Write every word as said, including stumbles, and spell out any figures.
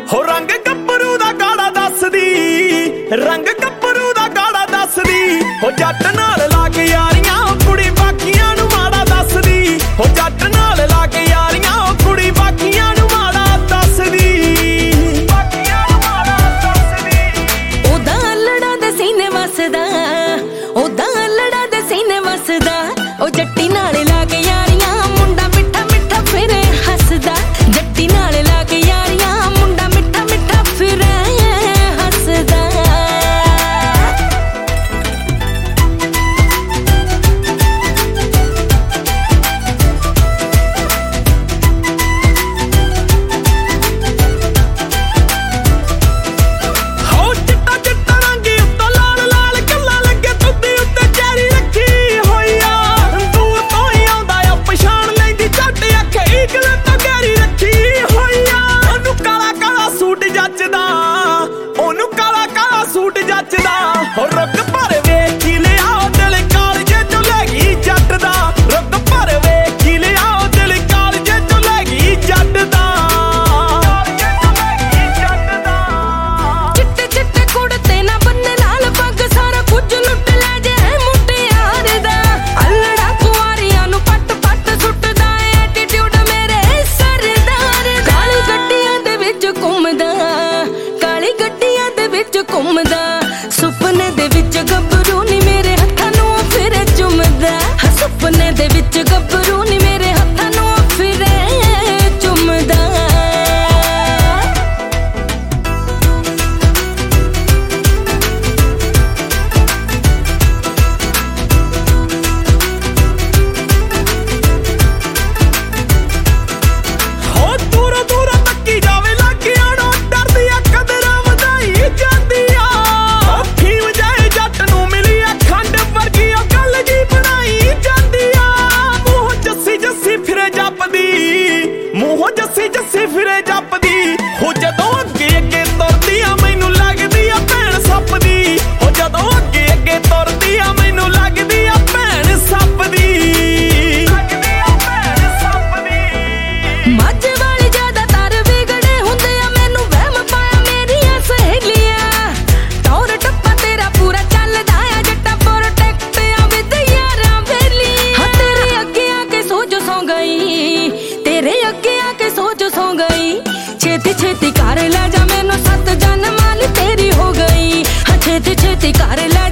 हो रंग गब्बरू दा गाड़ा दसदी, रंग गब्बरू दा गाड़ा दसदी। हो जट नाल लाके यारियां कुड़ी बाकियां नू माड़ा दसदी। हो जट नाल लाके यारियां कुड़ी बाकियां नू माड़ा दसदी, बाकियां नू माड़ा दसदी। ओदा लड़ा दे सीने वसदा, ओदा लड़ा दे सीने वसदा। ओ जट्टी नाल लाके यारियां मुंडा मिठा मिठा फिरे हसदा। जट्टी नाल लाके यारियां मुंडा मिठा मिठा फिरे हसदा। रग भर वेखी लिया दिल कालजे चो लै गई जट दा। रग भर वेखी लिया दिल कालजे चो लै गई जट दा। चिट्टे चिट्टे कुड़ते ना बन्ने लाल पग सारा कुछ लुट लै जे मुटियार दा। अल्लड़ा कुआरियां नू पट पट सुटदा एटीट्यूड मेरे सरदार। काली गड्डियां दे विच घुमदा, काली गड्डियां दे विच घुमदा। सुपने दे विच गब्बरू नी मेरे हत्थां नू फिरे चुमदा। सुपने दे विच गब्बरू नी मेरे हत्थां नू फिरे चुमदा। हो दूरों दूरों तक्की जावे लागियां नू डरदी आ कदरां वधाई जांदी आ। फीम जाए जट नू मिली आ खंड वर्गी ओ गल जी बनाई जांदी आ। मूंह जस्सी जस्सी फिरे जपदी, मूंह जस्सी जस्सी फिरे जपदी। हो जदों अगे अगे तुरदी आ मैनू लगदी आ भैण सप दी। हो जदों अगे अगे तुरदी आ मैनू लगदी आ भैण सप दी, लगदी आ भैण सप दी। माझे वाले ज्यादातर विगड़े हुंदे आ मैनू वहम पाया मेरियां सहेलियां। टौर टप्पा तेरा पूरा चलदा आ जट्टा प्रोटेक्ट आ विद यारां वेली। हाँ तेरे अगे आके सोच सौ गई, तेरे अगे आके सोच सौ गई। छेती छेती कर ला जा मैनू सत जन्म वाली तेरी हो गई। हाँ छेती छेती कर ला